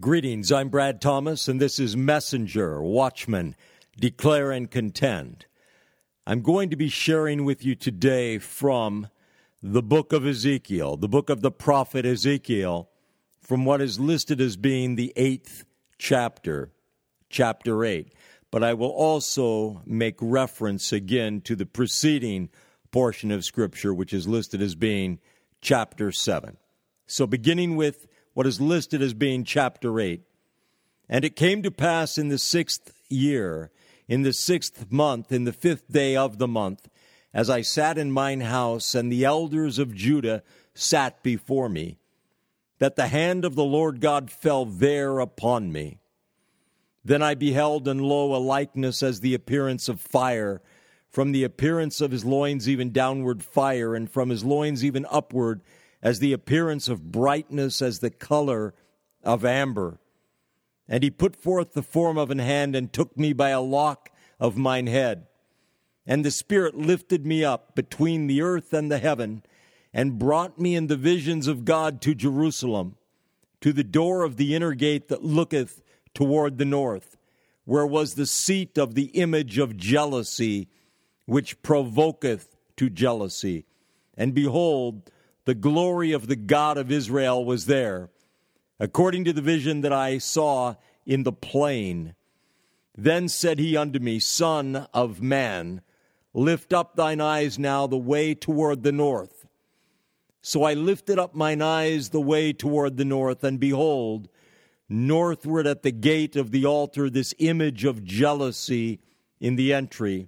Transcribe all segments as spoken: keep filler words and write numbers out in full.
Greetings, I'm Brad Thomas, and this is Messenger, Watchman, Declare and Contend. I'm going to be sharing with you today from the book of Ezekiel, the book of the prophet Ezekiel, from what is listed as being the eighth chapter, chapter eight. But I will also make reference again to the preceding portion of Scripture, which is listed as being chapter seven. So beginning with what is listed as being chapter eight. And it came to pass in the sixth year, in the sixth month, in the fifth day of the month, as I sat in mine house, and the elders of Judah sat before me, that the hand of the Lord God fell there upon me. Then I beheld, and lo, a likeness as the appearance of fire, from the appearance of his loins even downward fire, and from his loins even upward as the appearance of brightness, as the color of amber. And he put forth the form of an hand, and took me by a lock of mine head. And the Spirit lifted me up between the earth and the heaven, and brought me in the visions of God to Jerusalem, to the door of the inner gate that looketh toward the north, where was the seat of the image of jealousy, which provoketh to jealousy. And behold, the glory of the God of Israel was there, according to the vision that I saw in the plain. Then said he unto me, Son of man, lift up thine eyes now the way toward the north. So I lifted up mine eyes the way toward the north, and behold, northward at the gate of the altar, this image of jealousy in the entry.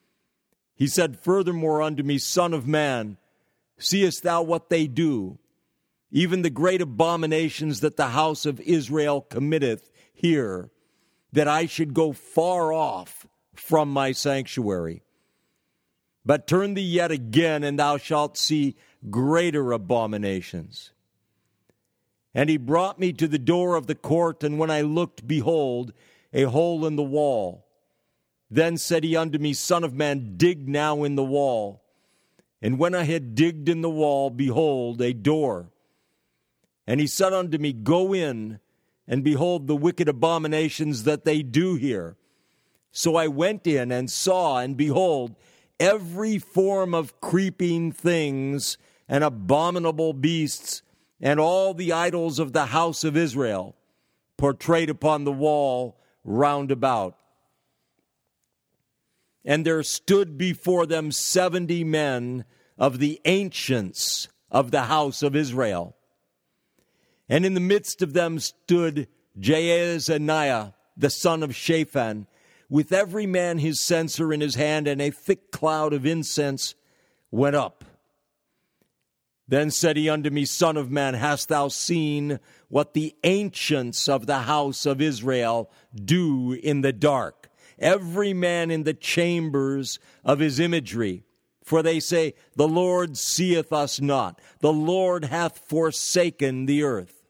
He said furthermore unto me, Son of man, seest thou what they do, even the great abominations that the house of Israel committeth here, that I should go far off from my sanctuary? But turn thee yet again, and thou shalt see greater abominations. And he brought me to the door of the court, and when I looked, behold, a hole in the wall. Then said he unto me, Son of man, dig now in the wall. And when I had digged in the wall, behold, a door. And he said unto me, Go in, and behold the wicked abominations that they do here. So I went in and saw, and behold, every form of creeping things and abominable beasts, and all the idols of the house of Israel, portrayed upon the wall round about. And there stood before them seventy men of the ancients of the house of Israel. And in the midst of them stood Jaazaniah, the son of Shaphan, with every man his censer in his hand, and a thick cloud of incense went up. Then said he unto me, Son of man, hast thou seen what the ancients of the house of Israel do in the dark? Every man in the chambers of his imagery. For they say, The Lord seeth us not. The Lord hath forsaken the earth.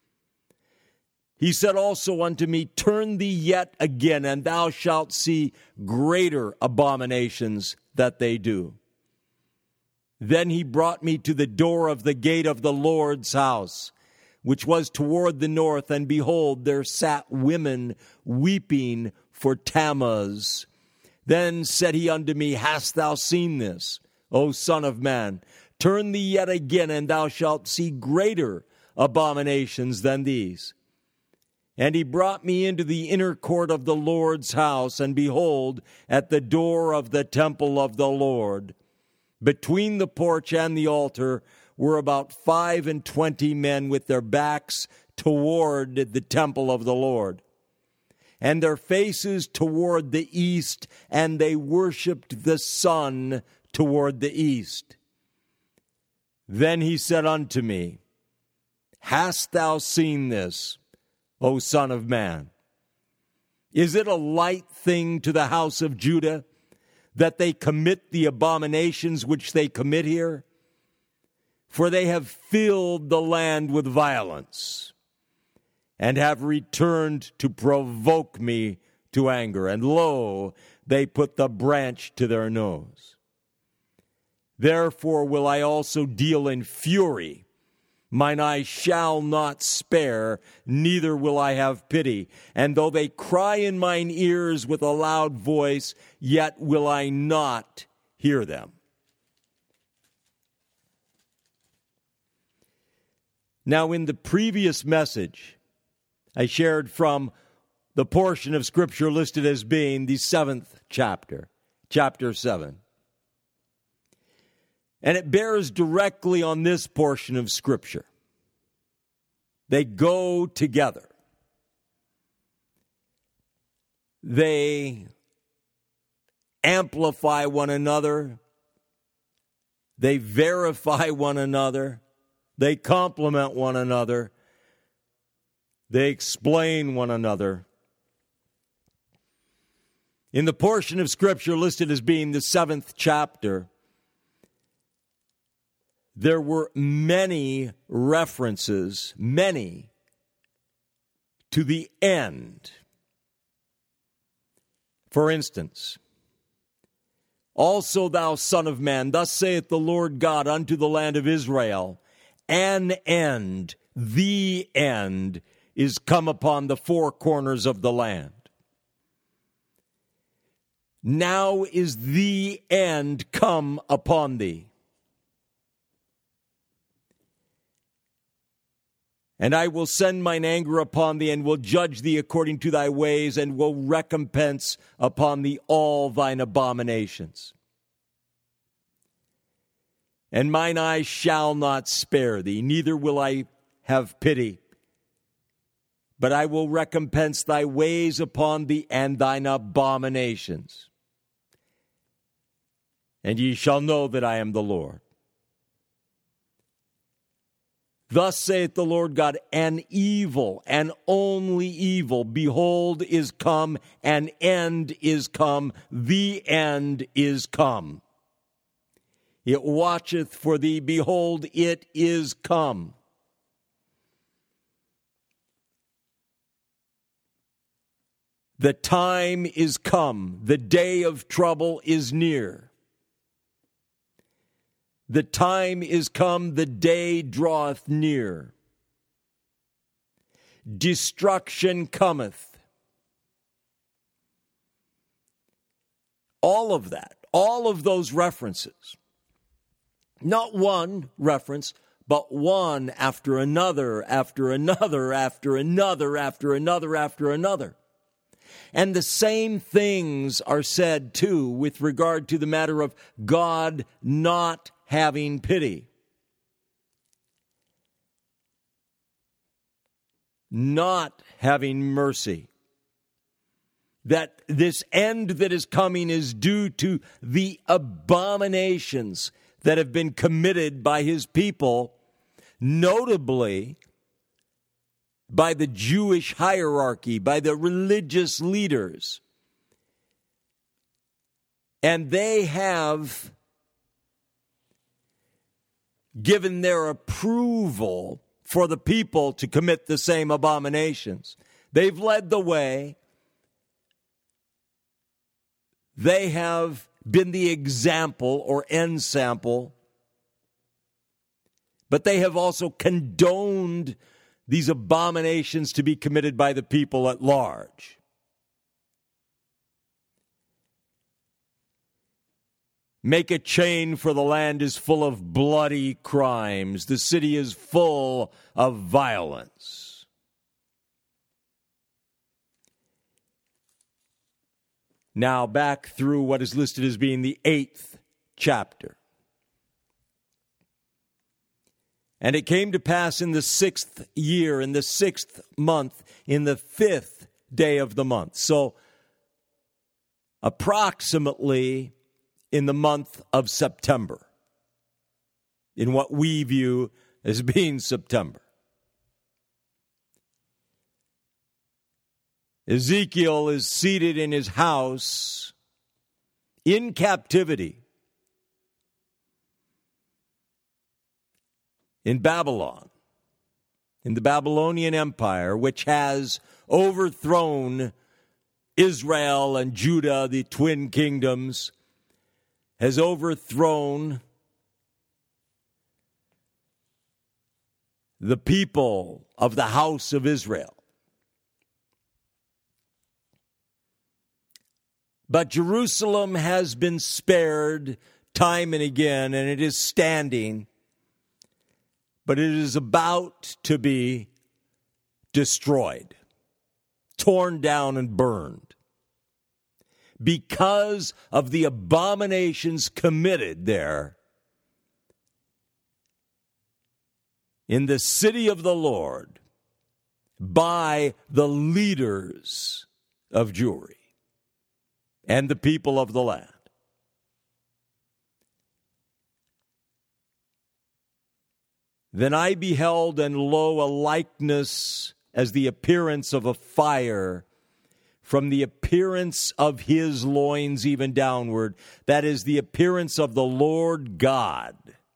He said also unto me, Turn thee yet again, and thou shalt see greater abominations that they do. Then he brought me to the door of the gate of the Lord's house, which was toward the north, and behold, there sat women weeping for Tammuz. Then said he unto me, Hast thou seen this, O son of man? Turn thee yet again, and thou shalt see greater abominations than these. And he brought me into the inner court of the Lord's house, and behold, at the door of the temple of the Lord, between the porch and the altar, were about five and twenty men with their backs toward the temple of the Lord, and their faces toward the east, and they worshipped the sun toward the east. Then he said unto me, Hast thou seen this, O son of man? Is it a light thing to the house of Judah that they commit the abominations which they commit here? For they have filled the land with violence, and have returned to provoke me to anger. And lo, they put the branch to their nose. Therefore will I also deal in fury Mine eye shall not spare, neither will I have pity. And though they cry in mine ears with a loud voice, yet will I not hear them. Now, in the previous message, I shared from the portion of Scripture listed as being the seventh chapter, chapter seven. And it bears directly on this portion of Scripture. They go together. They amplify one another. They verify one another. They complement one another. They explain one another. In the portion of Scripture listed as being the seventh chapter, there were many references, many, to the end. For instance, also thou son of man, thus saith the Lord God unto the land of Israel, an end, the end, is come upon the four corners of the land. Now is the end come upon thee. And I will send mine anger upon thee, and will judge thee according to thy ways, and will recompense upon thee all thine abominations. And mine eye shall not spare thee, neither will I have pity. But I will recompense thy ways upon thee, and thine abominations. And ye shall know that I am the Lord. Thus saith the Lord God, an evil, and only evil, behold, is come, an end is come, the end is come. It watcheth for thee, behold, it is come. The time is come, the day of trouble is near. The time is come, the day draweth near. Destruction cometh. All of that, all of those references. Not one reference, but one after another, after another, after another, after another, after another. And the same things are said, too, with regard to the matter of God not having pity. Not having mercy. That this end that is coming is due to the abominations that have been committed by his people, notably by the Jewish hierarchy, by the religious leaders. And they have given their approval for the people to commit the same abominations. They've led the way. They have been the example or ensample, but they have also condoned these abominations to be committed by the people at large. Make a chain, for the land is full of bloody crimes. The city is full of violence. Now back through what is listed as being the eighth chapter. And it came to pass in the sixth year, in the sixth month, in the fifth day of the month. So approximately in the month of September, in what we view as being September. Ezekiel is seated in his house in captivity in Babylon, in the Babylonian Empire, which has overthrown Israel and Judah, the twin kingdoms, has overthrown the people of the house of Israel. But Jerusalem has been spared time and again, and it is standing, but it is about to be destroyed, torn down and burned, because of the abominations committed there in the city of the Lord by the leaders of Jewry and the people of the land. Then I beheld, and lo, a likeness as the appearance of a fire from the appearance of his loins even downward. That is the appearance of the Lord God.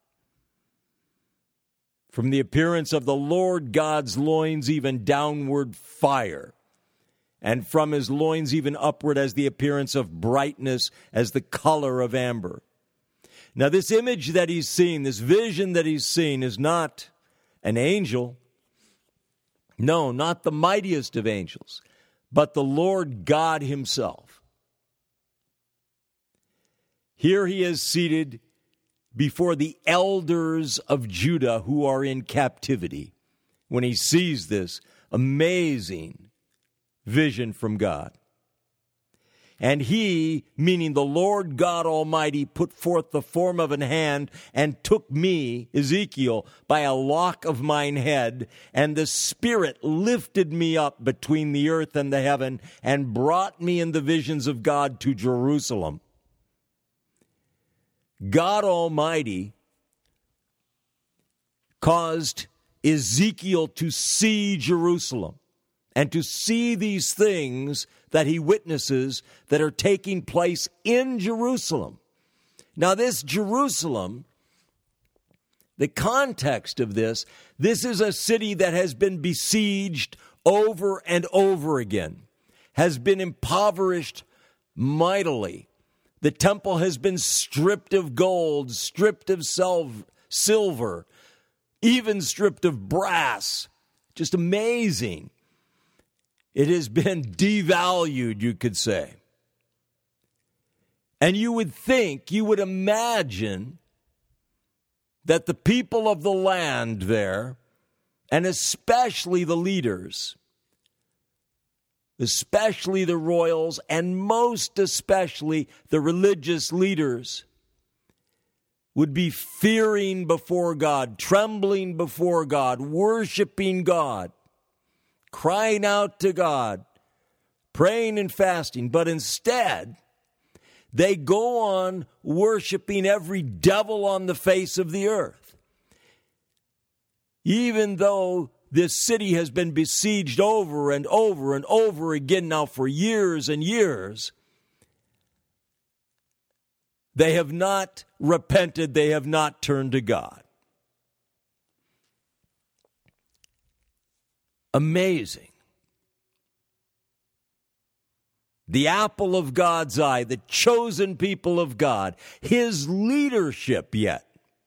From the appearance of the Lord God's loins even downward fire. And from his loins even upward as the appearance of brightness, as the color of amber. Now this image that he's seen, this vision that he's seen, is not an angel. No, not the mightiest of angels, but the Lord God himself. Here he is seated before the elders of Judah who are in captivity when he sees this amazing vision from God. And he, meaning the Lord God Almighty, put forth the form of an hand and took me, Ezekiel, by a lock of mine head, and the Spirit lifted me up between the earth and the heaven and brought me in the visions of God to Jerusalem. God Almighty caused Ezekiel to see Jerusalem and to see these things that he witnesses that are taking place in Jerusalem. Now, this Jerusalem, the context of this, this is a city that has been besieged over and over again, has been impoverished mightily. The temple has been stripped of gold, stripped of silver, even stripped of brass. Just amazing. It has been devalued, you could say. And you would think, you would imagine that the people of the land there, and especially the leaders, especially the royals, and most especially the religious leaders, would be fearing before God, trembling before God, worshiping God, crying out to God, praying and fasting. But instead, they go on worshiping every devil on the face of the earth. Even though this city has been besieged over and over and over again now for years and years, they have not repented, they have not turned to God. Amazing. The apple of God's eye, the chosen people of God, his leadership yet.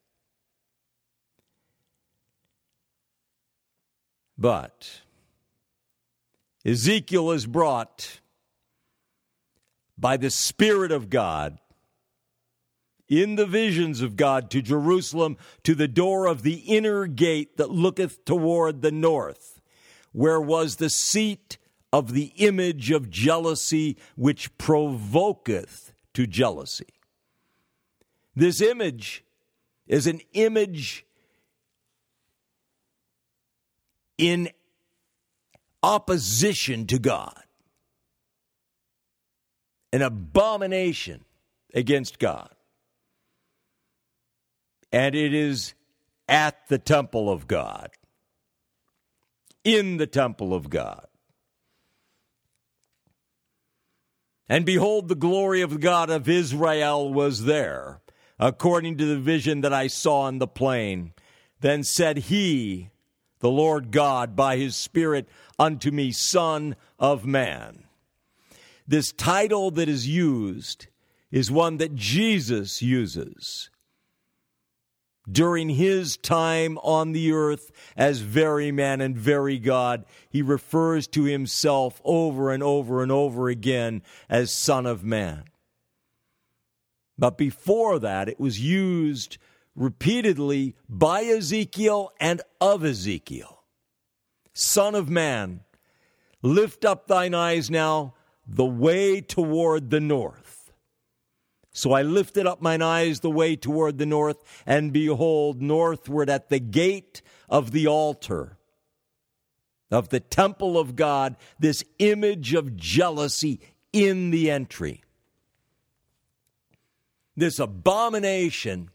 But Ezekiel is brought by the Spirit of God in the visions of God to Jerusalem, to the door of the inner gate that looketh toward the north, where was the seat of the image of jealousy, which provoketh to jealousy. This image is an image in opposition to God, an abomination against God. And it is at the temple of God, in the temple of God. And behold, the glory of the God of Israel was there, according to the vision that I saw in the plain. Then said he, the Lord God, by his Spirit unto me, Son of man. This title that is used is one that Jesus uses during his time on the earth as very man and very God. He refers to himself over and over and over again as Son of Man. But before that, it was used repeatedly by Ezekiel and of Ezekiel. Son of man, lift up thine eyes now the way toward the north. So I lifted up mine eyes the way toward the north, and behold, northward at the gate of the altar of the temple of God, this image of jealousy in the entry. This abomination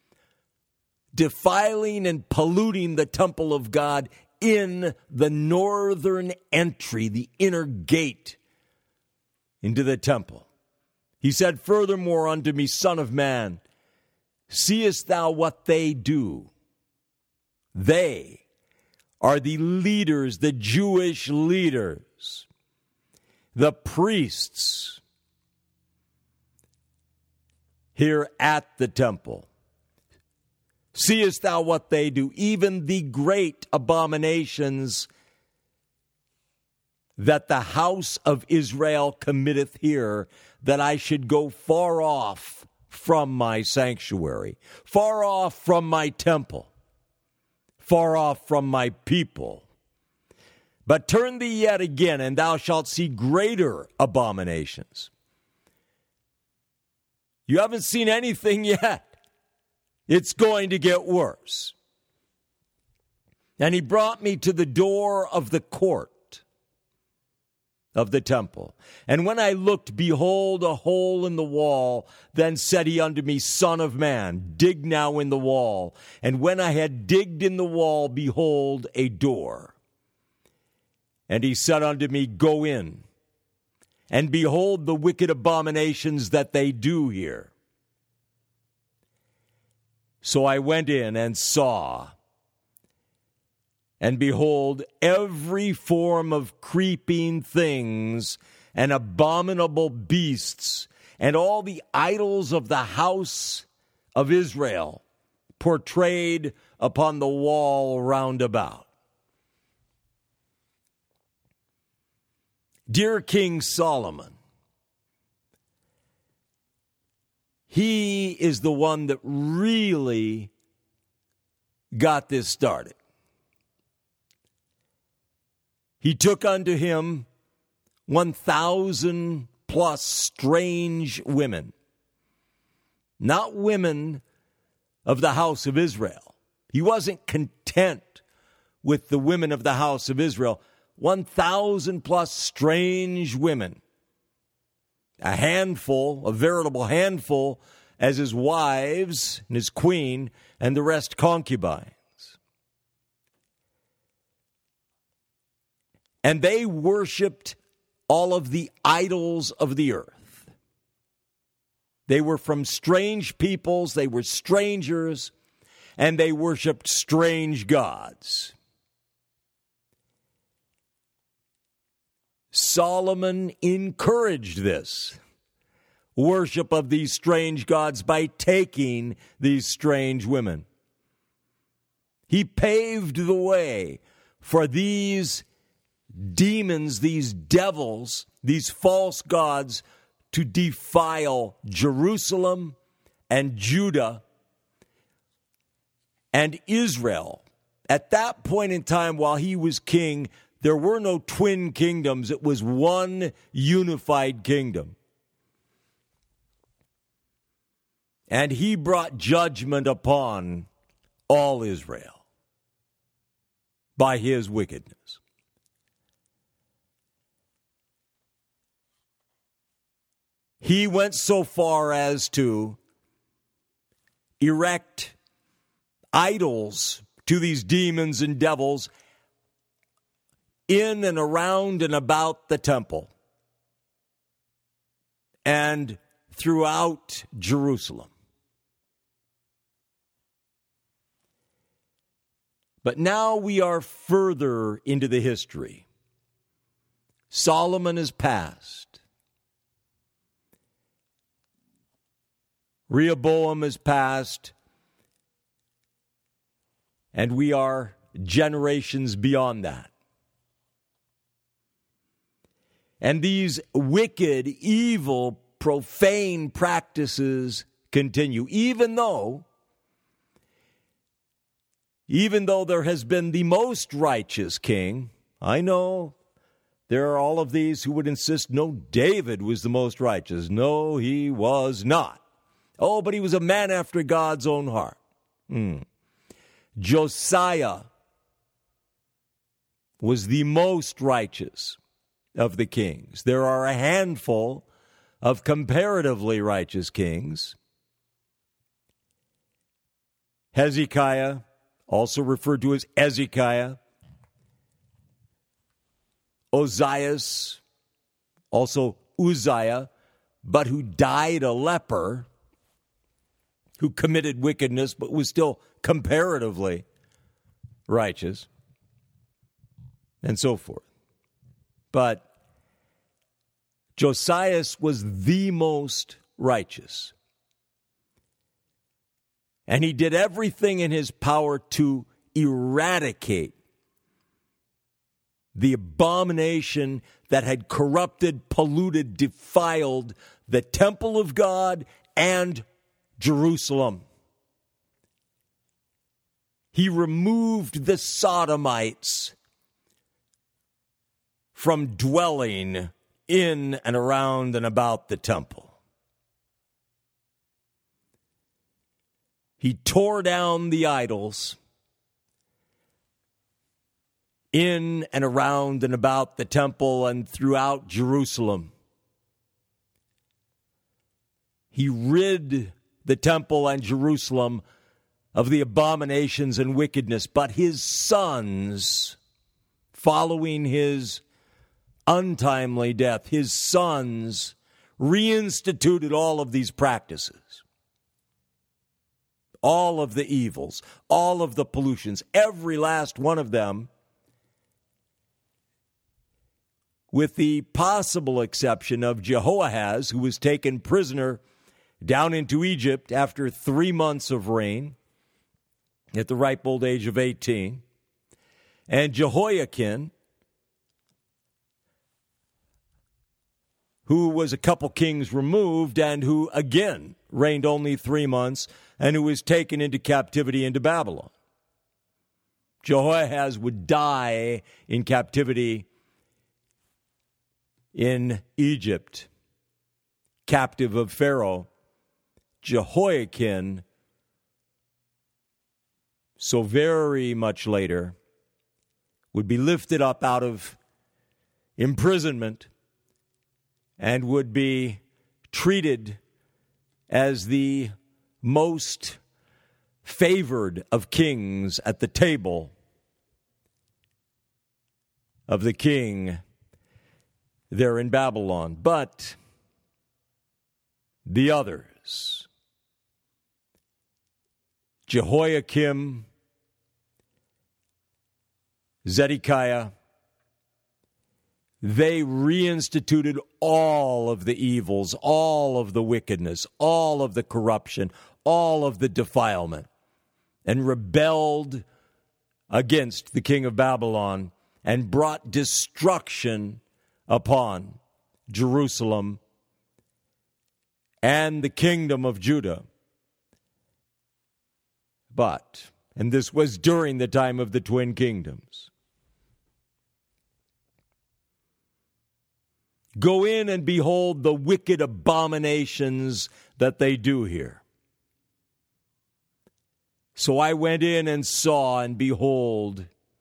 defiling and polluting the temple of God in the northern entry, the inner gate into the temple. He said, furthermore unto me, Son of man, seest thou what they do? They are the leaders, the Jewish leaders, the priests here at the temple. Seest thou what they do, even the great abominations that the house of Israel committeth here, that I should go far off from my sanctuary, far off from my temple, far off from my people. But turn thee yet again, and thou shalt see greater abominations. You haven't seen anything yet. It's going to get worse. And he brought me to the door of the court of the temple. And when I looked, behold, a hole in the wall. Then said he unto me, Son of man, dig now in the wall. And when I had digged in the wall, behold, a door. And he said unto me, Go in, and behold the wicked abominations that they do here. So I went in and saw, and behold, every form of creeping things and abominable beasts, and all the idols of the house of Israel portrayed upon the wall round about. Dear King Solomon, he is the one that really got this started. He took unto him one thousand plus strange women, not women of the house of Israel. He wasn't content with the women of the house of Israel. one thousand plus strange women. A handful, a veritable handful, as his wives and his queen, and the rest concubines. And they worshipped all of the idols of the earth. They were from strange peoples, they were strangers, and they worshipped strange gods. Solomon encouraged this worship of these strange gods by taking these strange women. He paved the way for these demons, these devils, these false gods to defile Jerusalem and Judah and Israel. At that point in time, while he was king, there were no twin kingdoms. It was one unified kingdom. And he brought judgment upon all Israel by his wickedness. He went so far as to erect idols to these demons and devils in and around and about the temple and throughout Jerusalem. But now we are further into the history. Solomon is passed. Rehoboam is passed. and we are generations beyond that. And these wicked, evil, profane practices continue, even though, even though there has been the most righteous king. I know there are all of these who would insist, no, David was the most righteous. No, he was not. Oh, but he was a man after God's own heart. Hmm. Josiah was the most righteous of the kings. There are a handful of comparatively righteous kings. Hezekiah, also referred to as Ezekiah. Ozias, also Uzziah, but who died a leper, who committed wickedness but was still comparatively righteous, and so forth. But Josias was the most righteous. And he did everything in his power to eradicate the abomination that had corrupted, polluted, defiled the temple of God and Jerusalem. He removed the Sodomites from dwelling in and around and about the temple. He tore down the idols in and around and about the temple and throughout Jerusalem. He rid the temple and Jerusalem of the abominations and wickedness, but his sons, following his untimely death, his sons reinstituted all of these practices, all of the evils, all of the pollutions, every last one of them, with the possible exception of Jehoahaz, who was taken prisoner down into Egypt after three months of reign at the ripe old age of eighteen, and Jehoiakim, who was a couple kings removed and who again reigned only three months and who was taken into captivity into Babylon. Jehoahaz would die in captivity in Egypt, captive of Pharaoh. Jehoiakim, so very much later, would be lifted up out of imprisonment and would be treated as the most favored of kings at the table of the king there in Babylon. But the others, Jehoiakim, Zedekiah, they reinstituted all of the evils, all of the wickedness, all of the corruption, all of the defilement, and rebelled against the king of Babylon and brought destruction upon Jerusalem and the kingdom of Judah. But, and this was during the time of the twin kingdoms, go in and behold the wicked abominations that they do here. So I went in and saw, and behold,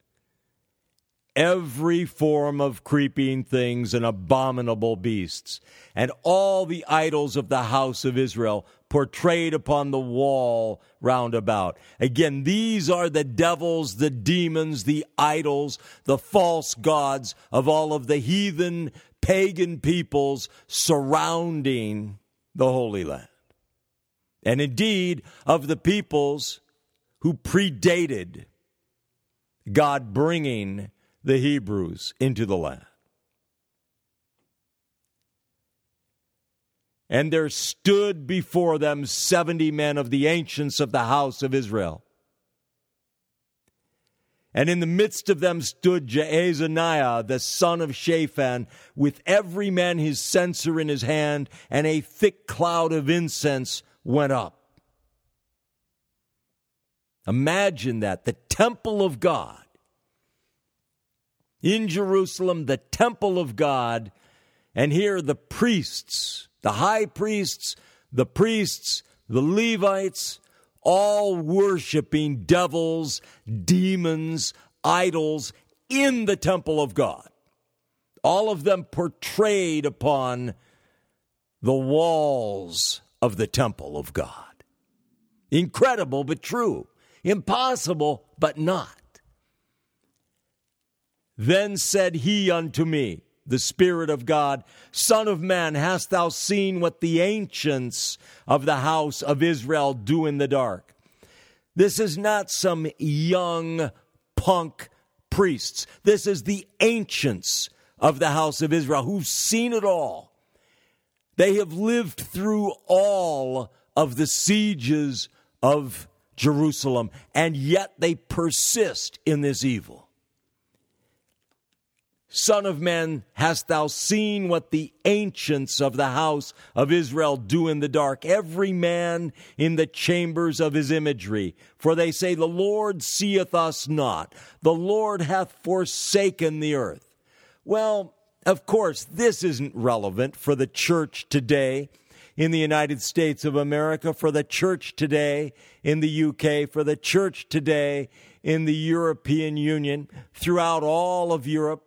every form of creeping things and abominable beasts, and all the idols of the house of Israel portrayed upon the wall round about. Again, these are the devils, the demons, the idols, the false gods of all of the heathen, pagan peoples surrounding the Holy Land. And indeed, of the peoples who predated God bringing the Hebrews into the land. And there stood before them seventy men of the ancients of the house of Israel, And in the midst of them stood Jaazaniah, the son of Shaphan, with every man his censer in his hand, and a thick cloud of incense went up. Imagine that, the temple of God. In Jerusalem, the temple of God, and here the priests, the high priests, the priests, the Levites, all worshiping devils, demons, idols in the temple of God. All of them portrayed upon the walls of the temple of God. Incredible, but true. Impossible, but not. Then said he unto me, the Spirit of God, Son of man, hast thou seen what the ancients of the house of Israel do in the dark? This is not some young punk priests. This is the ancients of the house of Israel who've seen it all. They have lived through all of the sieges of Jerusalem, and yet they persist in this evil. Son of man, hast thou seen what the ancients of the house of Israel do in the dark, every man in the chambers of his imagery? For they say, the Lord seeth us not. The Lord hath forsaken the earth. Well, of course, this isn't relevant for the church today in the United States of America, for the church today in the U K, for the church today in the European Union, throughout all of Europe,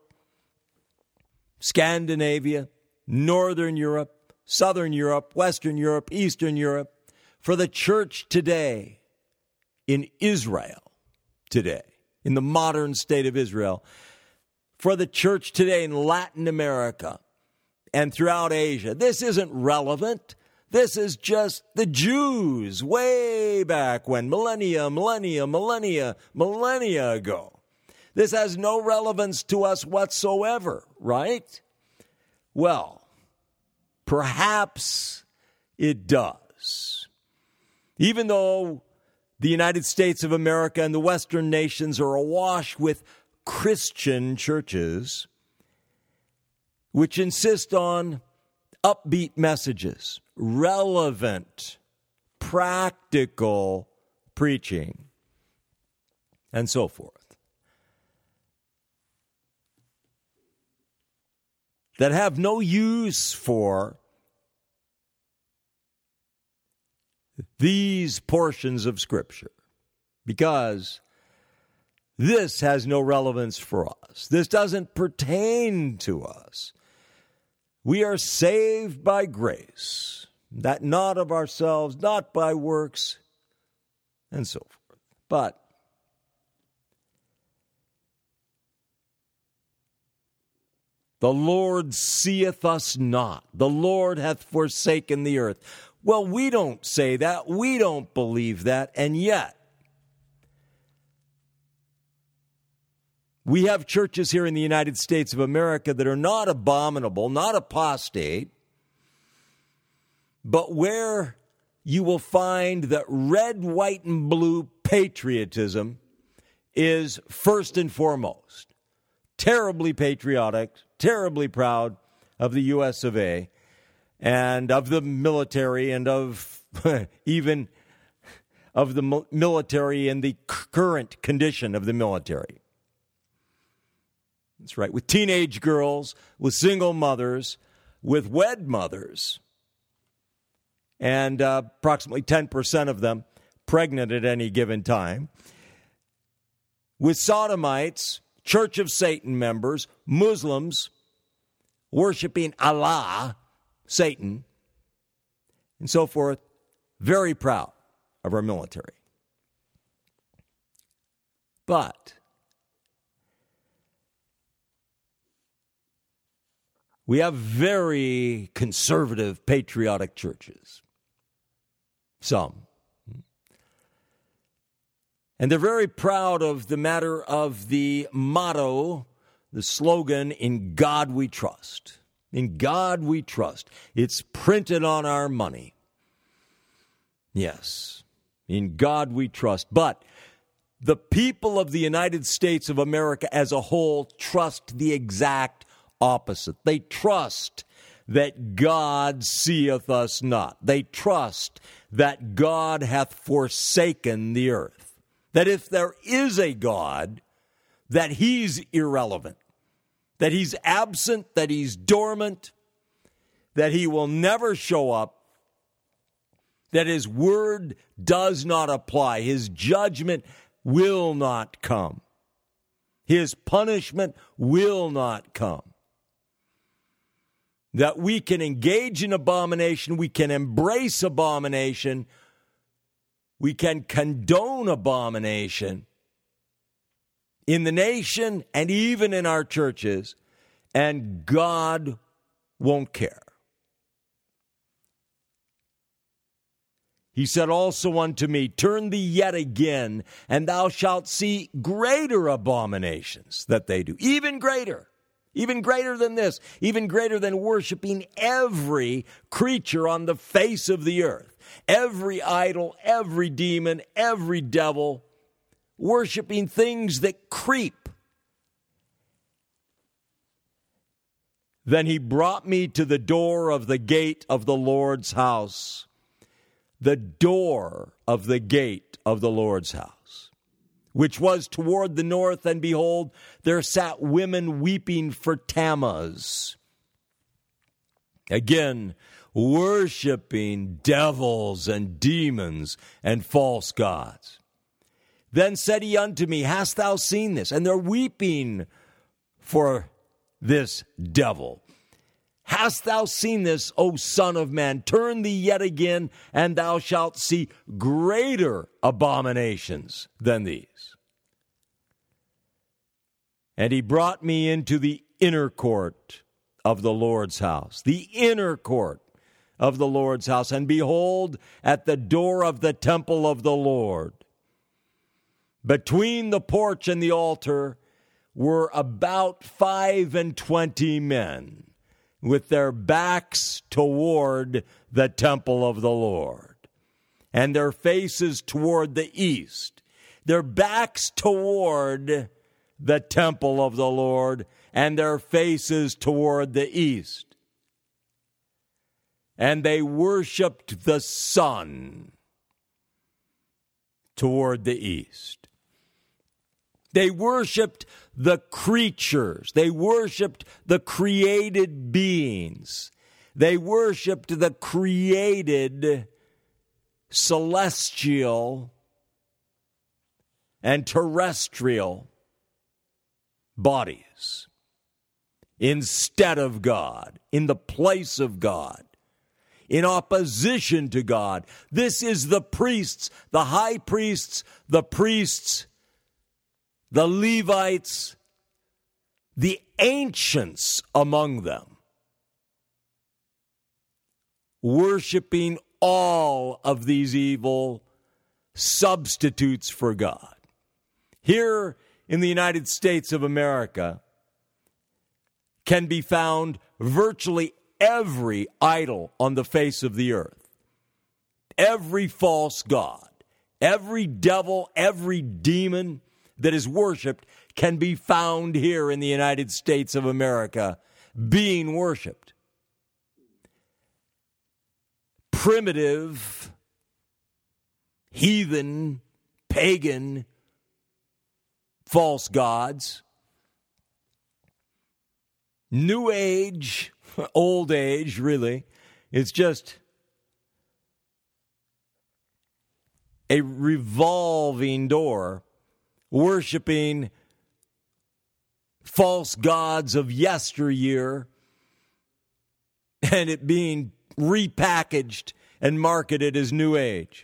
Scandinavia, Northern Europe, Southern Europe, Western Europe, Eastern Europe, for the church today in Israel today, in the modern state of Israel, for the church today in Latin America and throughout Asia. This isn't relevant. This is just the Jews way back when, millennia, millennia, millennia, millennia ago. This has no relevance to us whatsoever, right? Well, perhaps it does. Even though the United States of America and the Western nations are awash with Christian churches which insist on upbeat messages, relevant, practical preaching, and so forth, that have no use for these portions of Scripture, because this has no relevance for us. This doesn't pertain to us. We are saved by grace, that not of ourselves, not by works, and so forth. But the Lord seeth us not. The Lord hath forsaken the earth. Well, we don't say that. We don't believe that. And yet, we have churches here in the United States of America that are not abominable, not apostate, but where you will find that red, white, and blue patriotism is first and foremost. Terribly patriotic, terribly proud of the U S of A and of the military and of even of the military and the current condition of the military. That's right, with teenage girls, with single mothers, with wed mothers, and uh, approximately ten percent of them pregnant at any given time, with sodomites, Church of Satan members, Muslims worshiping Allah, Satan, and so forth. Very proud of our military. But we have very conservative, patriotic churches. Some. And they're very proud of the matter of the motto, the slogan, "In God we trust." In God we trust. It's printed on our money. Yes, in God we trust. But The people of the United States of America as a whole trust the exact opposite. They trust that God seeth us not. They trust that God hath forsaken the earth. That if there is a God, that he's irrelevant, that he's absent, that he's dormant, that he will never show up, that his word does not apply, his judgment will not come, his punishment will not come. That we can engage in abomination, we can embrace abomination, we can condone abomination in the nation and even in our churches, and God won't care. He said also unto me, turn thee yet again, and thou shalt see greater abominations that they do, even greater. Even greater than this, even greater than worshiping every creature on the face of the earth, every idol, every demon, every devil, worshiping things that creep. Then he brought me to the door of the gate of the Lord's house, the door of the gate of the Lord's house, which was toward the north, and behold, there sat women weeping for Tammuz. Again, worshiping devils and demons and false gods. Then said he unto me, hast thou seen this? And they're weeping for this devil. Hast thou seen this, O Son of Man? Turn thee yet again, and thou shalt see greater abominations than these. And he brought me into the inner court of the Lord's house, the inner court of the Lord's house. And behold, at the door of the temple of the Lord, between the porch and the altar, were about five and twenty men, with their backs toward the temple of the Lord, and their faces toward the east, their backs toward the temple of the Lord, and their faces toward the east. And they worshiped the sun toward the east. They worshiped the creatures. They worshiped the created beings. They worshiped the created celestial and terrestrial bodies instead of God, in the place of God, in opposition to God. This is the priests, the high priests, the priests, the Levites, the ancients among them, worshiping all of these evil substitutes for God. Here in the United States of America can be found virtually every idol on the face of the earth, every false god, every devil, every demon that is worshipped can be found here in the United States of America being worshipped. Primitive, heathen, pagan, false gods, New Age, old age, really. It's just a revolving door, worshiping false gods of yesteryear, and it being repackaged and marketed as New Age.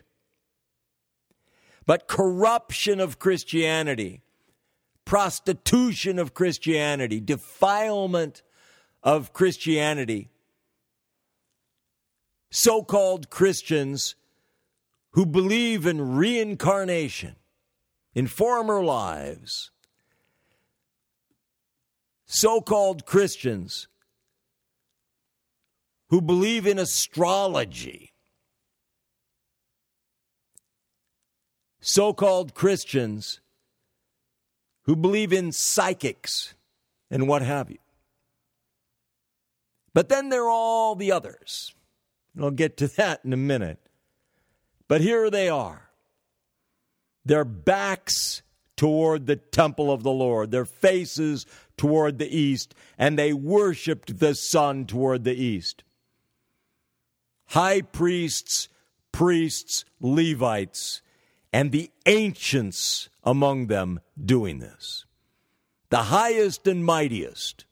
But corruption of Christianity, prostitution of Christianity, defilement of Christianity, so-called Christians who believe in reincarnation, in former lives, so-called Christians who believe in astrology, so-called Christians who believe in psychics and what have you. But then there are all the others. And I'll get to that in a minute. But here they are. Their backs toward the temple of the Lord, their faces toward the east, and they worshiped the sun toward the east. High priests, priests, Levites, and the ancients among them doing this. The highest and mightiest.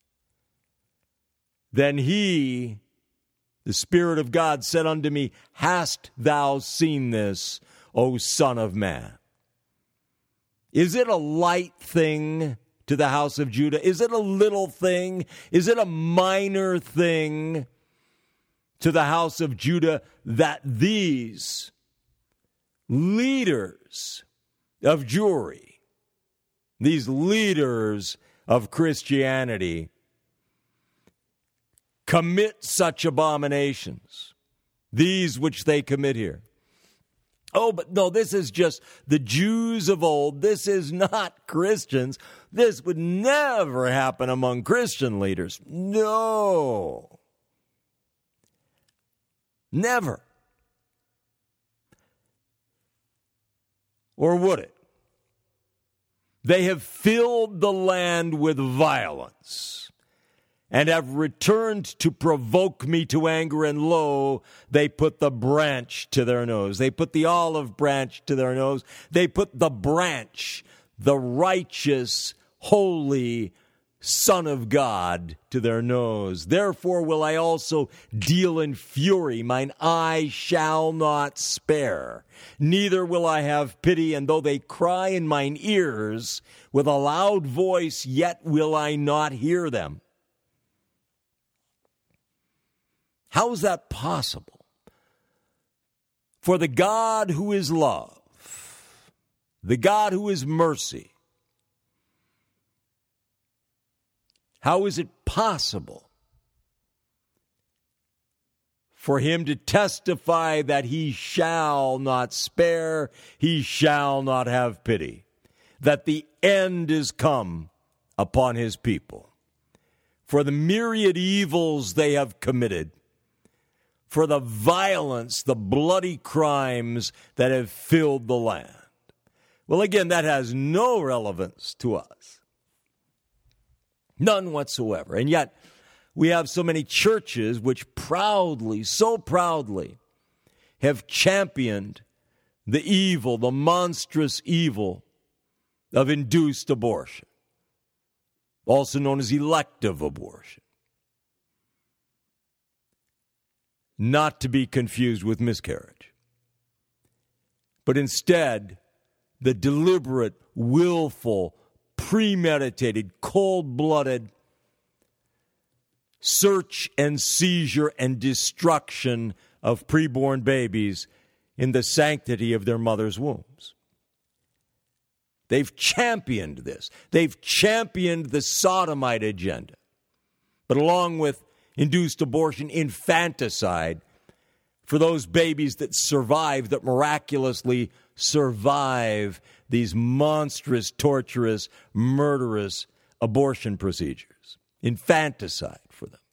Then he, the Spirit of God, said unto me, Hast thou seen this, O Son of Man? Is it a light thing to the house of Judah? Is it a little thing? Is it a minor thing to the house of Judah that these leaders of Jewry, these leaders of Christianity, commit such abominations, these which they commit here? Oh, but no, this is just the Jews of old. This is not Christians. This would never happen among Christian leaders. No. Never. Or would it? They have filled the land with violence and have returned to provoke me to anger, and lo, they put the branch to their nose. They put the olive branch to their nose. They put the branch, the righteous, holy Son of God, to their nose. Therefore will I also deal in fury. Mine eye shall not spare. Neither will I have pity, and though they cry in mine ears with a loud voice, yet will I not hear them. How is that possible? For the God who is love, the God who is mercy, how is it possible for him to testify that he shall not spare, he shall not have pity, that the end is come upon his people? For the myriad evils they have committed, for the violence, the bloody crimes that have filled the land. Well, again, that has no relevance to us. None whatsoever. And yet, we have so many churches which proudly, so proudly, have championed the evil, the monstrous evil of induced abortion, also known as elective abortion. Not to be confused with miscarriage, but instead the deliberate, willful, premeditated, cold-blooded search and seizure and destruction of preborn babies in the sanctity of their mother's wombs. They've championed this. They've championed the sodomite agenda. But along with induced abortion, infanticide for those babies that survive, that miraculously survive these monstrous, torturous, murderous abortion procedures. Infanticide for them.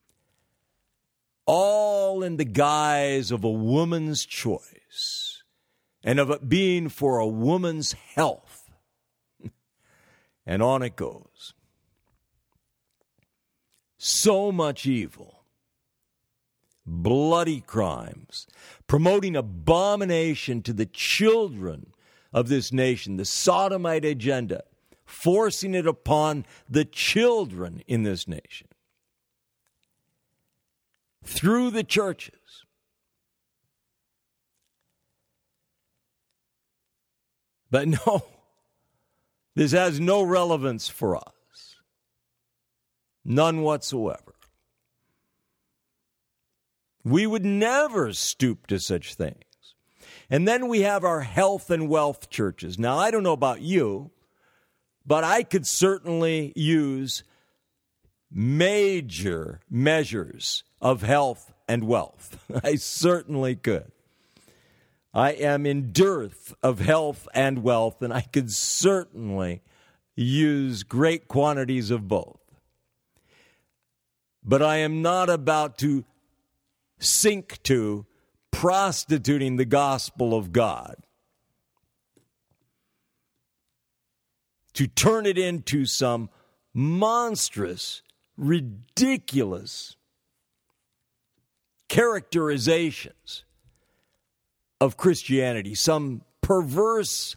All in the guise of a woman's choice and of it being for a woman's health. And on it goes. So much evil, bloody crimes, promoting abomination to the children of this nation, the sodomite agenda, forcing it upon the children in this nation through the churches. But no, this has no relevance for us. None whatsoever. We would never stoop to such things. And then we have our health and wealth churches. Now, I don't know about you, but I could certainly use major measures of health and wealth. I certainly could. I am in dearth of health and wealth, and I could certainly use great quantities of both. But I am not about to sink to prostituting the gospel of God, to turn it into some monstrous, ridiculous characterizations of Christianity, some perverse,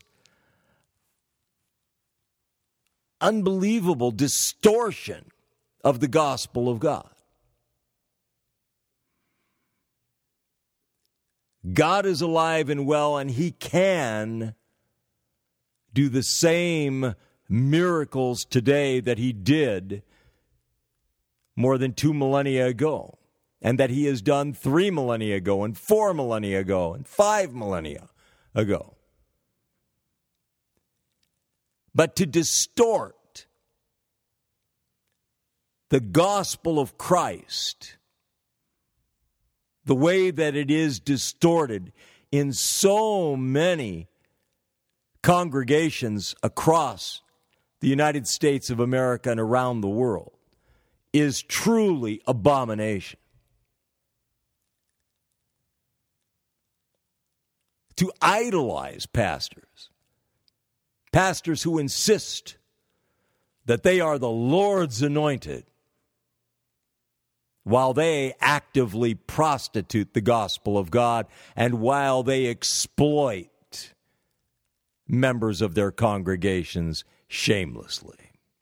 unbelievable distortion of the gospel of God. God is alive and well, and he can do the same miracles today that he did more than two millennia ago, and that he has done three millennia ago, and four millennia ago, and five millennia ago. But to distort the gospel of Christ the way that it is distorted in so many congregations across the United States of America and around the world is truly abomination. To idolize pastors, pastors who insist that they are the Lord's anointed, while they actively prostitute the gospel of God and while they exploit members of their congregations shamelessly.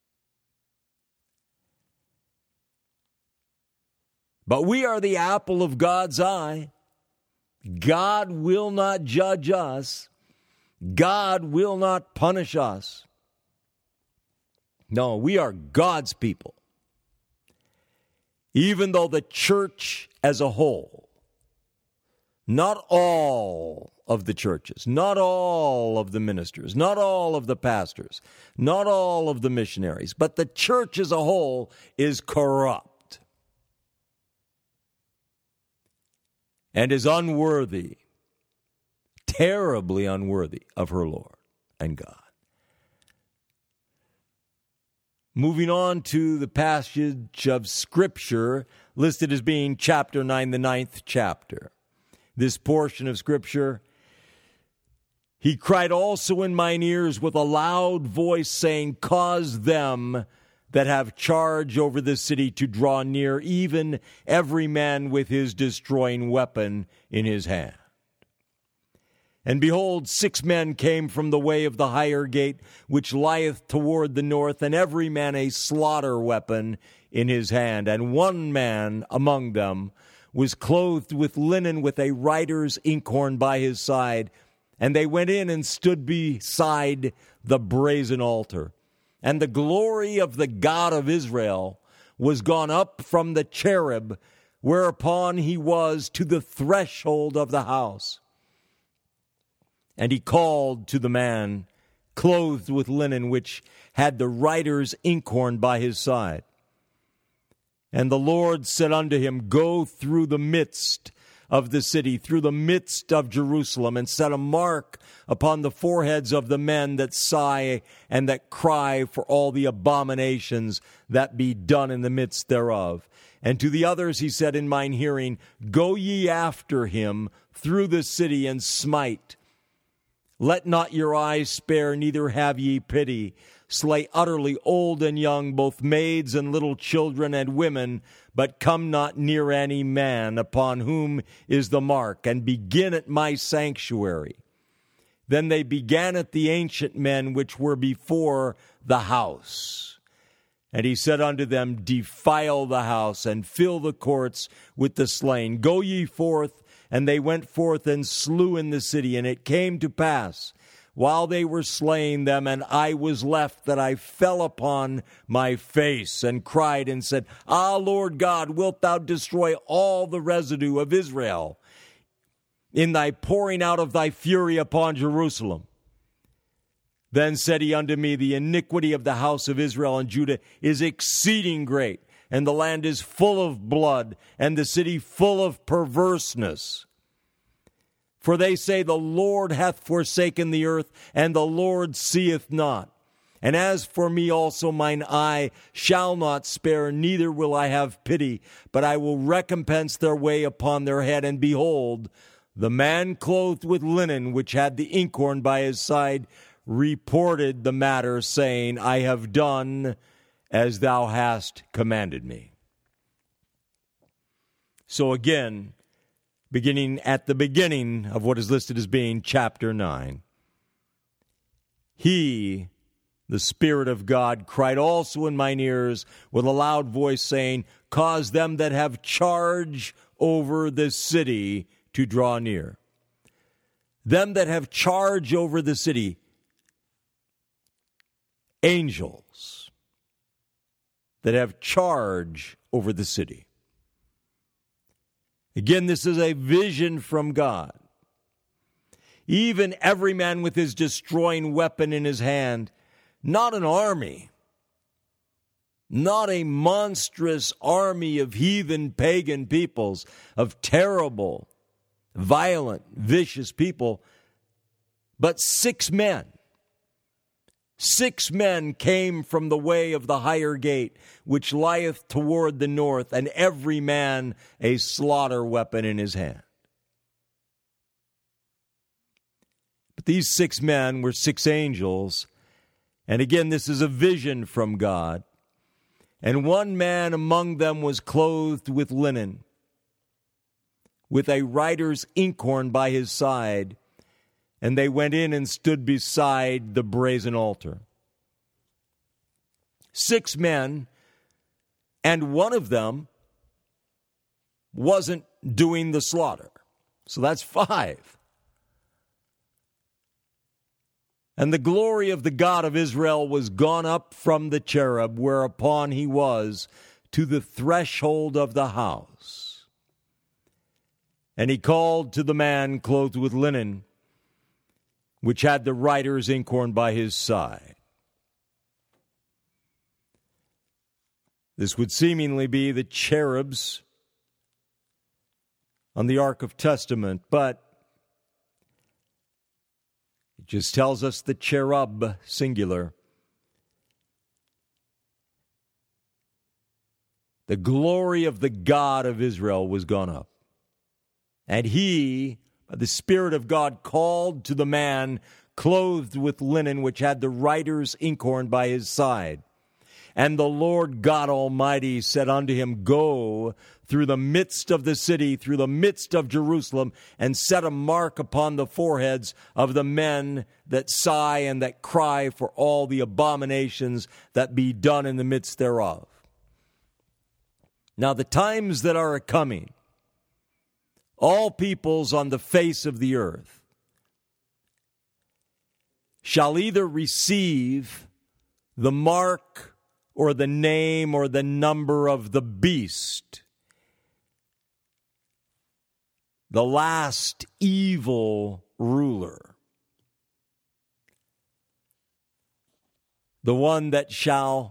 But we are the apple of God's eye. God will not judge us. God will not punish us. No, we are God's people. Even though the church as a whole, not all of the churches, not all of the ministers, not all of the pastors, not all of the missionaries, but the church as a whole is corrupt and is unworthy, terribly unworthy of her Lord and God. Moving on to the passage of Scripture listed as being chapter nine, the ninth chapter. This portion of Scripture, he cried also in mine ears with a loud voice, saying, cause them that have charge over the city to draw near, even every man with his destroying weapon in his hand. And behold, six men came from the way of the higher gate, which lieth toward the north, and every man a slaughter weapon in his hand. And one man among them was clothed with linen, with a writer's inkhorn by his side. And they went in and stood beside the brazen altar. And the glory of the God of Israel was gone up from the cherub, whereupon he was, to the threshold of the house. And he called to the man clothed with linen, which had the writer's inkhorn by his side. And the Lord said unto him, go through the midst of the city, through the midst of Jerusalem, and set a mark upon the foreheads of the men that sigh and that cry for all the abominations that be done in the midst thereof. And to the others he said in mine hearing, go ye after him through the city and smite. Let not your eyes spare, neither have ye pity. Slay utterly old and young, both maids and little children and women, but come not near any man upon whom is the mark, and begin at my sanctuary. Then they began at the ancient men which were before the house. And he said unto them, defile the house, and fill the courts with the slain. Go ye forth. And they went forth and slew in the city. And it came to pass, while they were slaying them, and I was left, that I fell upon my face and cried and said, Ah, Lord God, wilt thou destroy all the residue of Israel in thy pouring out of thy fury upon Jerusalem? Then said he unto me, the iniquity of the house of Israel and Judah is exceeding great, and the land is full of blood, and the city full of perverseness. For they say, the Lord hath forsaken the earth, and the Lord seeth not. And as for me also, mine eye shall not spare, neither will I have pity, but I will recompense their way upon their head. And behold, the man clothed with linen, which had the inkhorn by his side, reported the matter, saying, I have done as thou hast commanded me. So again, beginning at the beginning of what is listed as being chapter nine, he, the Spirit of God, cried also in mine ears with a loud voice, saying, cause them that have charge over this city to draw near. Them that have charge over the city, angels that have charge over the city. Again, this is a vision from God. Even every man with his destroying weapon in his hand, not an army, not a monstrous army of heathen pagan peoples, of terrible, violent, vicious people, but six men. Six men came from the way of the higher gate, which lieth toward the north, and every man a slaughter weapon in his hand. But these six men were six angels. And again, this is a vision from God. And one man among them was clothed with linen, with a writer's inkhorn by his side. And they went in and stood beside the brazen altar. Six men, and one of them wasn't doing the slaughter. So that's five. And the glory of the God of Israel was gone up from the cherub, whereupon he was, to the threshold of the house. And he called to the man clothed with linen, which had the writer's inkhorn by his side. This would seemingly be the cherubs on the Ark of Testament, but it just tells us the cherub, singular. The glory of the God of Israel was gone up. And he, by the Spirit of God, called to the man clothed with linen, which had the writer's inkhorn by his side. And the Lord God Almighty said unto him, go through the midst of the city, through the midst of Jerusalem, and set a mark upon the foreheads of the men that sigh and that cry for all the abominations that be done in the midst thereof. Now the times that are coming, all peoples on the face of the earth shall either receive the mark or the name or the number of the beast, the last evil ruler, the one that shall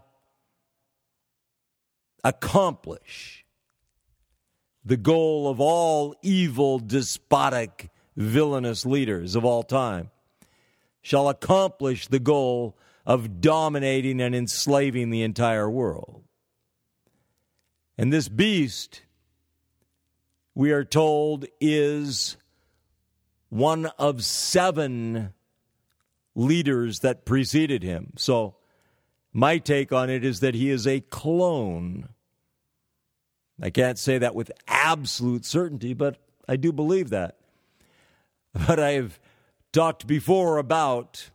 accomplish the goal of all evil, despotic, villainous leaders of all time, shall accomplish the goal of dominating and enslaving the entire world. And this beast, we are told, is one of seven leaders that preceded him. So my take on it is that he is a clone. I can't say that with absolute certainty, but I do believe that. But I've talked before about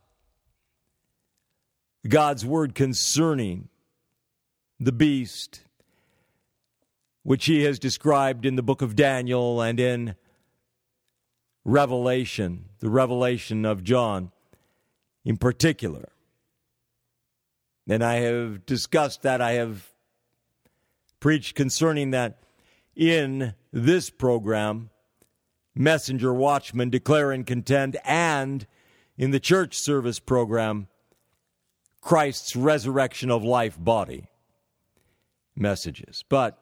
God's word concerning the beast, which he has described in the book of Daniel and in Revelation, the revelation of John in particular. And I have discussed that. I have preached concerning that in this program, Messenger, Watchman, Declare and Contend, and in the church service program, Christ's Resurrection of Life Body messages. But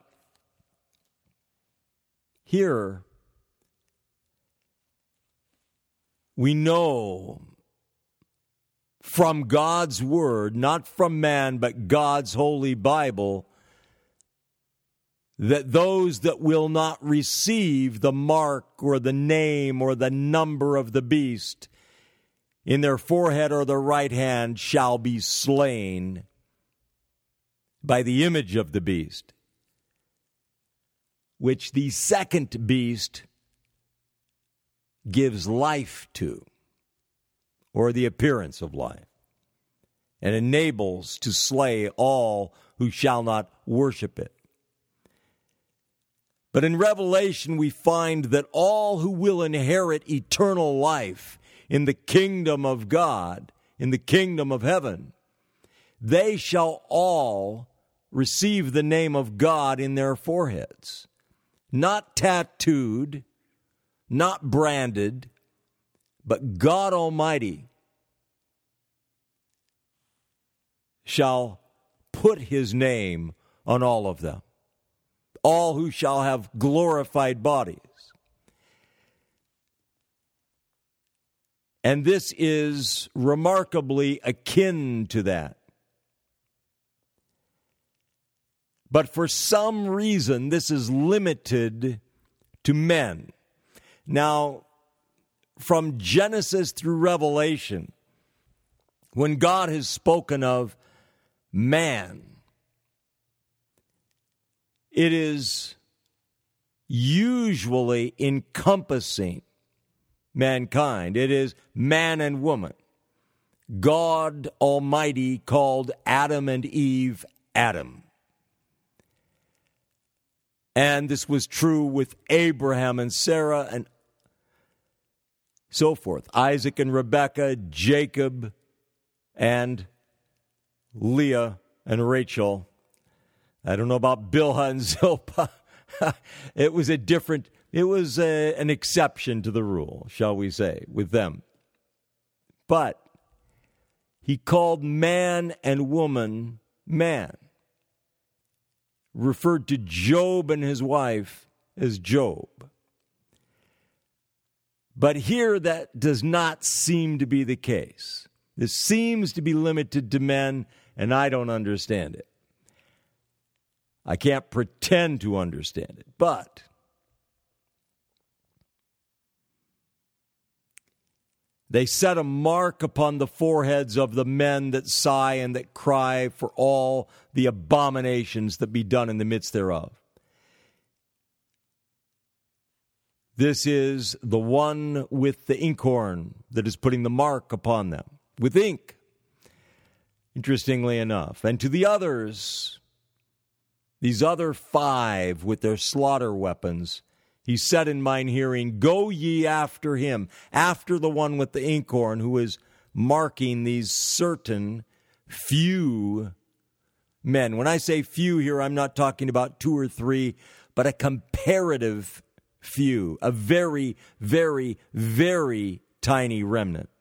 here we know from God's word, not from man, but God's holy Bible, that those that will not receive the mark or the name or the number of the beast in their forehead or their right hand shall be slain by the image of the beast, which the second beast gives life to, or the appearance of life, and enables to slay all who shall not worship it. But in Revelation, we find that all who will inherit eternal life in the kingdom of God, in the kingdom of heaven, they shall all receive the name of God in their foreheads. Not tattooed, not branded, but God Almighty shall put his name on all of them, all who shall have glorified bodies. And this is remarkably akin to that. But for some reason, this is limited to men. Now, from Genesis through Revelation, when God has spoken of man, it is usually encompassing mankind. It is man and woman. God Almighty called Adam and Eve Adam. And this was true with Abraham and Sarah and so forth. Isaac and Rebekah, Jacob and Leah and Rachel. I don't know about Bilhah and Zilpah. It was a different, it was a, an exception to the rule, shall we say, with them. But he called man and woman man. Referred to Job and his wife as Job. But here that does not seem to be the case. This seems to be limited to men, and I don't understand it. I can't pretend to understand it, but they set a mark upon the foreheads of the men that sigh and that cry for all the abominations that be done in the midst thereof. This is the one with the inkhorn that is putting the mark upon them, with ink, interestingly enough. And to the others, these other five with their slaughter weapons, he said in mine hearing, go ye after him, after the one with the inkhorn, who is marking these certain few men. When I say few here, I'm not talking about two or three, but a comparative few, a very, very, very tiny remnant.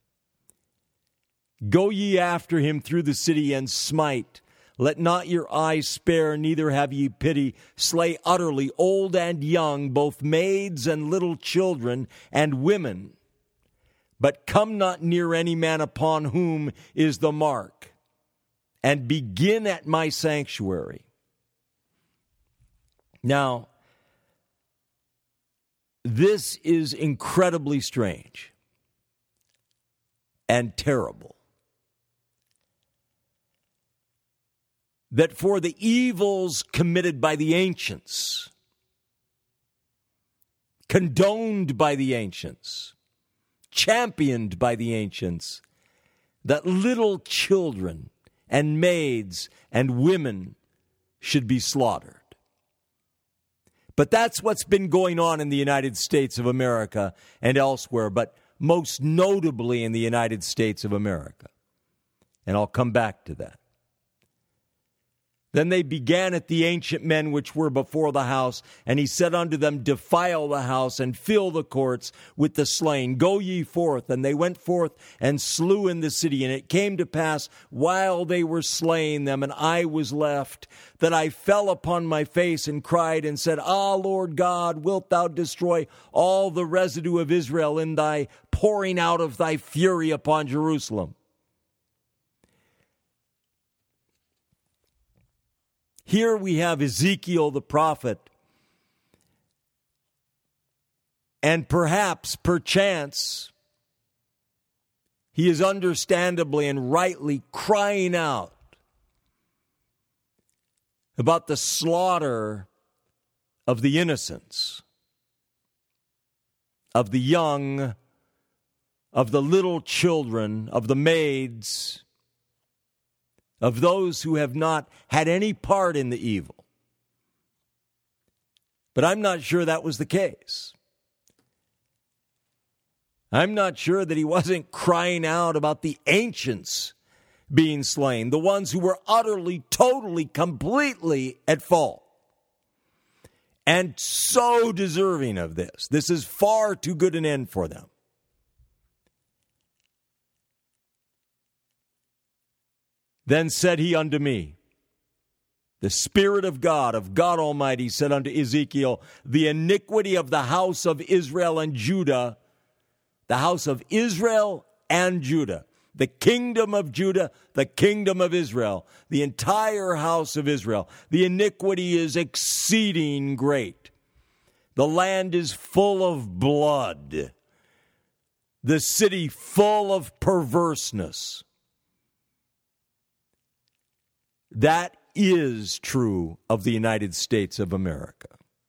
Go ye after him through the city and smite. Let not your eyes spare, neither have ye pity. Slay utterly old and young, both maids and little children and women. But come not near any man upon whom is the mark, and begin at my sanctuary. Now, this is incredibly strange and terrible. That for the evils committed by the ancients, condoned by the ancients, championed by the ancients, that little children and maids and women should be slaughtered. But that's what's been going on in the United States of America and elsewhere, but most notably in the United States of America. And I'll come back to that. Then they began at the ancient men which were before the house, and he said unto them, defile the house, and fill the courts with the slain. Go ye forth. And they went forth and slew in the city. And it came to pass, while they were slaying them, and I was left, that I fell upon my face and cried and said, Ah, Lord God, wilt thou destroy all the residue of Israel in thy pouring out of thy fury upon Jerusalem? Here we have Ezekiel the prophet, and perhaps, perchance, he is understandably and rightly crying out about the slaughter of the innocents, of the young, of the little children, of the maids, of those who have not had any part in the evil. But I'm not sure that was the case. I'm not sure that he wasn't crying out about the ancients being slain, the ones who were utterly, totally, completely at fault, and so deserving of this. This is far too good an end for them. Then said he unto me, the Spirit of God, of God Almighty, said unto Ezekiel, the iniquity of the house of Israel and Judah, the house of Israel and Judah, the kingdom of Judah, the kingdom of Israel, the entire house of Israel. The iniquity is exceeding great. The land is full of blood. The city full of perverseness. That is true of the United States of America.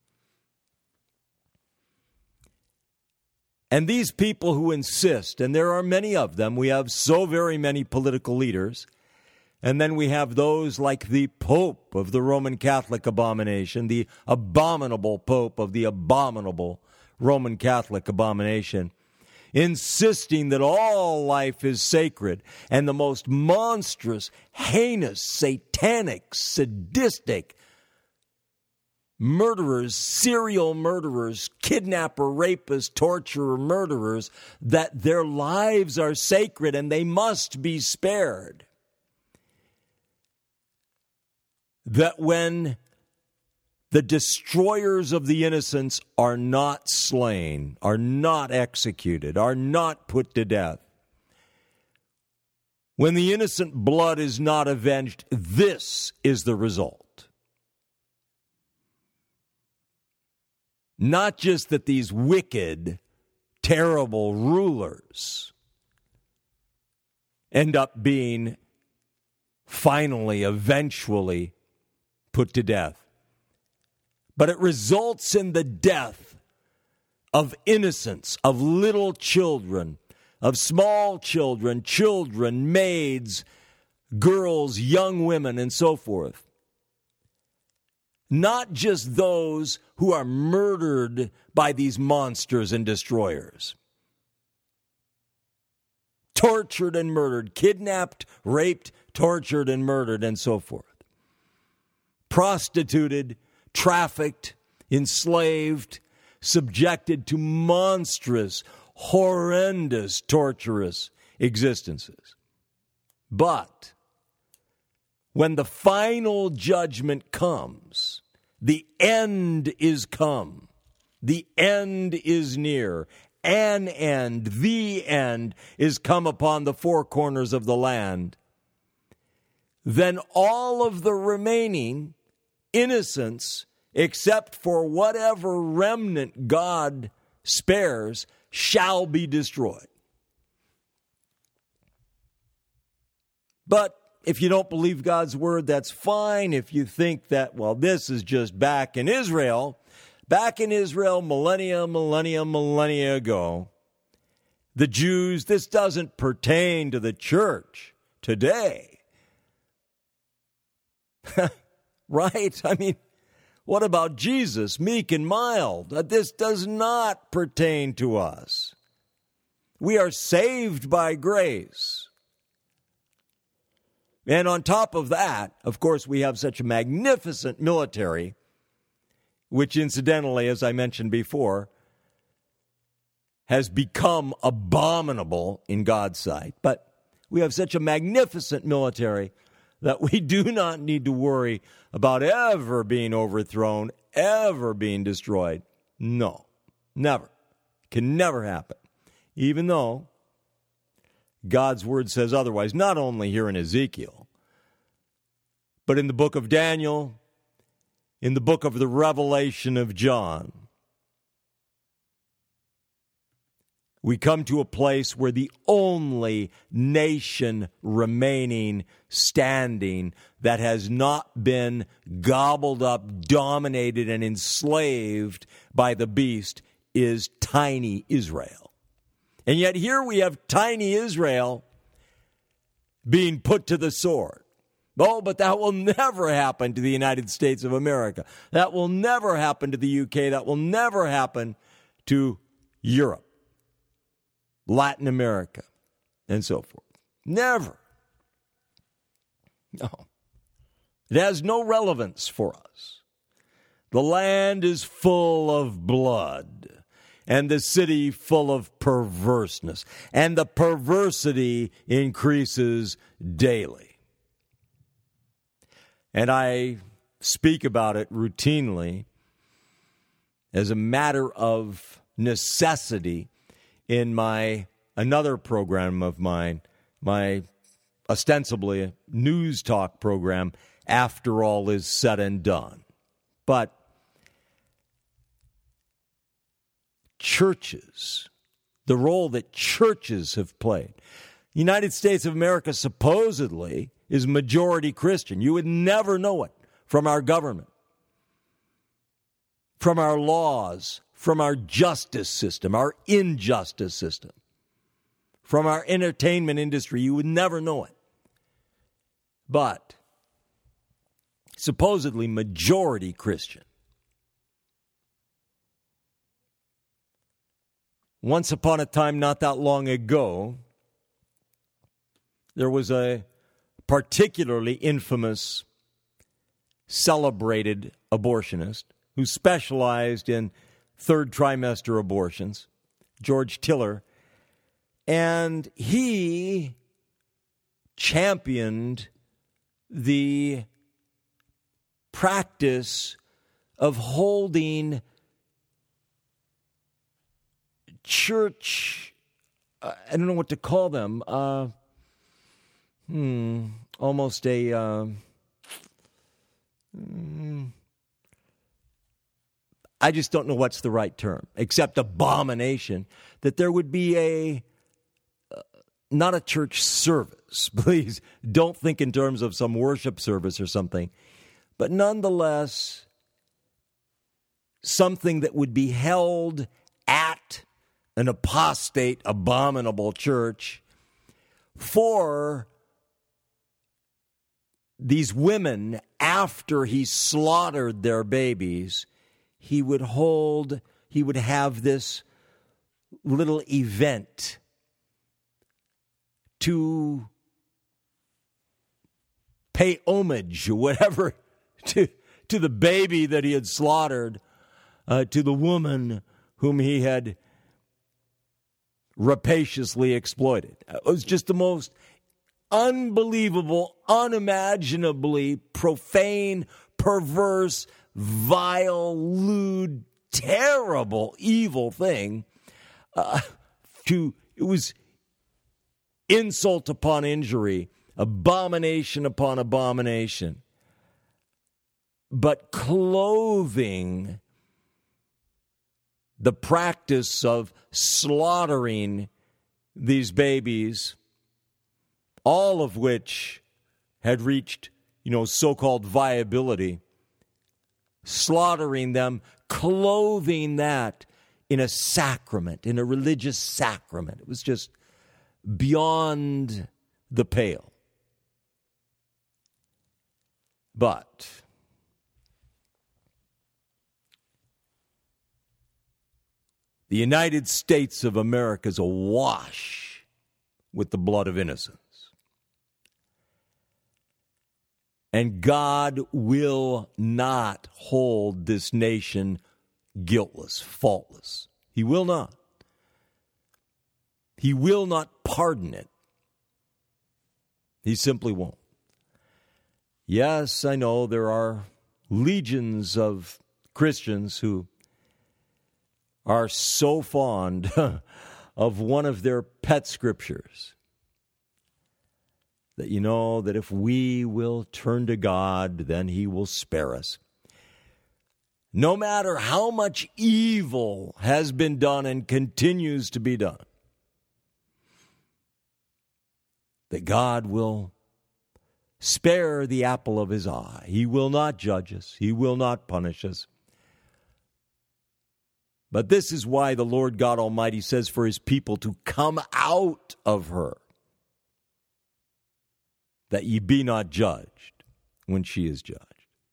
And these people who insist, and there are many of them, we have so very many political leaders, and then we have those like the Pope of the Roman Catholic abomination, the abominable Pope of the abominable Roman Catholic abomination, insisting that all life is sacred, and the most monstrous, heinous, satanic, sadistic murderers, serial murderers, kidnapper, rapists, torturer, murderers, that their lives are sacred and they must be spared. That when the destroyers of the innocents are not slain, are not executed, are not put to death, when the innocent blood is not avenged, this is the result. Not just that these wicked, terrible rulers end up being finally, eventually put to death, but it results in the death of innocents, of little children, of small children, children, maids, girls, young women, and so forth. Not just those who are murdered by these monsters and destroyers. Tortured and murdered, kidnapped, raped, tortured and murdered, and so forth. Prostituted, trafficked, enslaved, subjected to monstrous, horrendous, torturous existences. But when the final judgment comes, the end is come. The end is near. An end, the end, is come upon the four corners of the land. Then all of the remaining innocents, except for whatever remnant God spares, shall be destroyed. But if you don't believe God's word, that's fine. If you think that, well, this is just back in Israel, back in Israel millennia, millennia, millennia ago, the Jews, this doesn't pertain to the church today. Right? I mean, what about Jesus, meek and mild? This does not pertain to us. We are saved by grace. And on top of that, of course, we have such a magnificent military, which incidentally, as I mentioned before, has become abominable in God's sight. But we have such a magnificent military that we do not need to worry about ever being overthrown, ever being destroyed. No, never. Can never happen. Even though God's word says otherwise, not only here in Ezekiel, but in the book of Daniel, in the book of the Revelation of John, we come to a place where the only nation remaining standing that has not been gobbled up, dominated, and enslaved by the beast is tiny Israel. And yet here we have tiny Israel being put to the sword. Oh, but that will never happen to the United States of America. That will never happen to the U K. That will never happen to Europe, Latin America, and so forth. Never. No. It has no relevance for us. The land is full of blood, and the city full of perverseness, and the perversity increases daily. And I speak about it routinely as a matter of necessity in my another program of mine, my ostensibly news talk program, After All Is Said and Done. But churches, the role that churches have played. The United States of America supposedly is majority Christian. You would never know it from our government, from our laws, from our justice system, our injustice system, from our entertainment industry. You would never know it. But supposedly majority Christian. Once upon a time, not that long ago, there was a particularly infamous, celebrated abortionist who specialized in third trimester abortions, George Tiller, and he championed the practice of holding church, uh, I don't know what to call them, uh, hmm, almost a, uh, hmm, I just don't know what's the right term, except abomination, that there would be a, uh, not a church service, please don't think in terms of some worship service or something, but nonetheless, something that would be held at an apostate, abominable church for these women after he slaughtered their babies. He would hold, he would have this little event to pay homage, whatever, to, to the baby that he had slaughtered, uh, to the woman whom he had rapaciously exploited. It was just the most unbelievable, unimaginably profane, perverse, vile, lewd, terrible, evil thing. Uh, to it was insult upon injury, abomination upon abomination. But clothing the practice of slaughtering these babies, all of which had reached, you know, so-called viability, slaughtering them, clothing that in a sacrament, in a religious sacrament. It was just beyond the pale. But the United States of America is awash with the blood of innocents. And God will not hold this nation guiltless, faultless. He will not. He will not pardon it. He simply won't. Yes, I know there are legions of Christians who are so fond of one of their pet scriptures that you know that if we will turn to God, then He will spare us. no matter how much evil has been done and continues to be done, that God will spare the apple of his eye. He will not judge us. He will not punish us. But this is why the Lord God Almighty says for his people to come out of her, that ye be not judged when she is judged.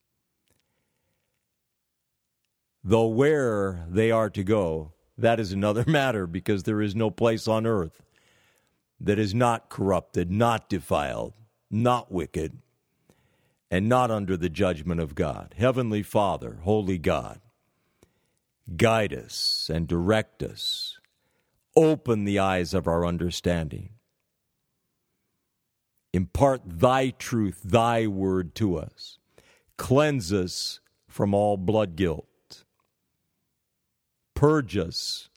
Though where they are to go, that is another matter, because there is no place on earth that is not corrupted, not defiled, not wicked, and not under the judgment of God. Heavenly Father, Holy God, guide us and direct us. Open the eyes of our understanding. Impart thy truth, thy word to us. Cleanse us from all blood guilt. Purge us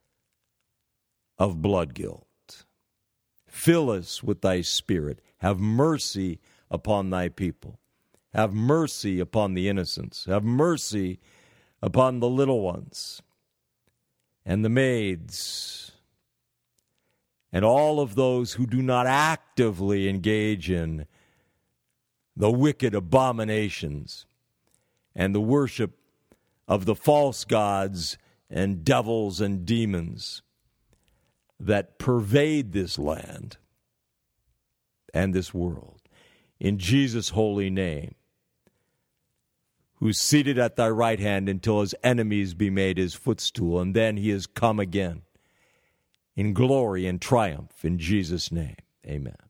of blood guilt. Fill us with thy Spirit. Have mercy upon thy people. Have mercy upon the innocents. Have mercy upon the little ones and the maids and all of those who do not actively engage in the wicked abominations and the worship of the false gods and devils and demons that pervade this land and this world. In Jesus' holy name, who's seated at thy right hand until his enemies be made his footstool, and then he is come again in glory and triumph. In Jesus' name, amen.